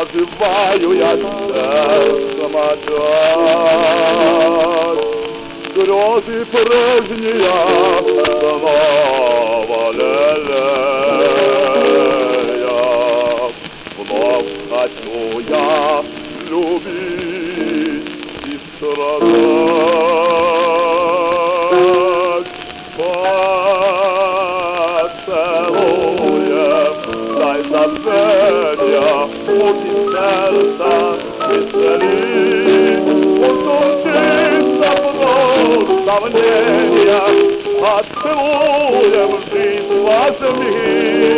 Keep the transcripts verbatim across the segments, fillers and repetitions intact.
Оживаю я сердцем опять, грезы прежние снова лелея. Вновь хочу я любить и страдать. Поцелуем дай забвенья муки сердца исцели. Утончится вновь сомнения, поцелуем жизнь возьми.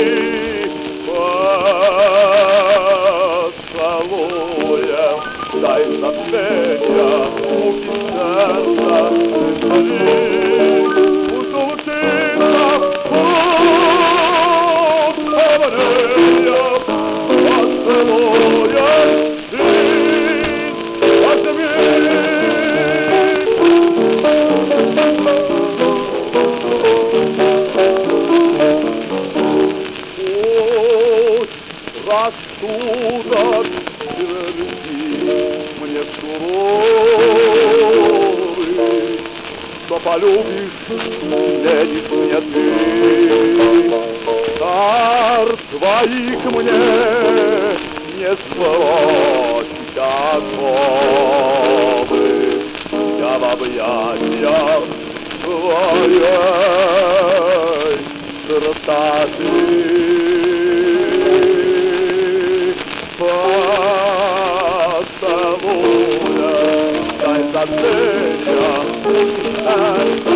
Поцелуем дай забвенья муки сердца исцели. Рассудок тверди мне суровый, что полюбишь, следишь мне ты. Дар твоих мне не сбросить оковы. Я в объятиях твоей красоты. Поцелуя дай забвенья муки сердца